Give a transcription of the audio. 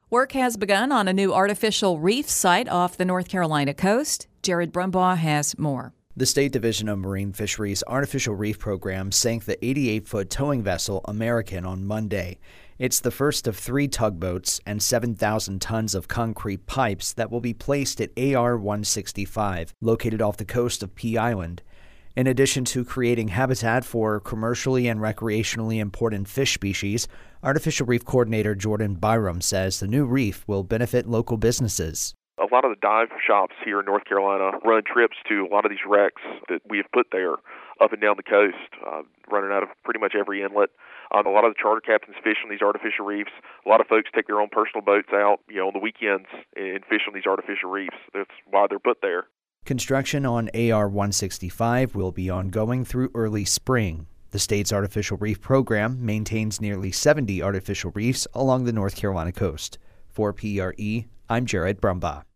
Work has begun on a new artificial reef site off the North Carolina coast. Jared Brumbaugh has more. The State Division of Marine Fisheries Artificial Reef Program sank the 88-foot towing vessel American on Monday. It's the first of 3 tugboats and 7,000 tons of concrete pipes that will be placed at AR-165, located off the coast of Pea Island. In addition to creating habitat for commercially and recreationally important fish species, Artificial Reef Coordinator Jordan Byram says the new reef will benefit local businesses. A lot of the dive shops here in North Carolina run trips to a lot of these wrecks that we have put there up and down the coast, running out of pretty much every inlet. A lot of the charter captains fish on these artificial reefs. A lot of folks take their own personal boats out, on the weekends and fish on these artificial reefs. That's why they're put there. Construction on AR-165 will be ongoing through early spring. The state's artificial reef program maintains nearly 70 artificial reefs along the North Carolina coast. For PRE, I'm Jared Brumbaugh.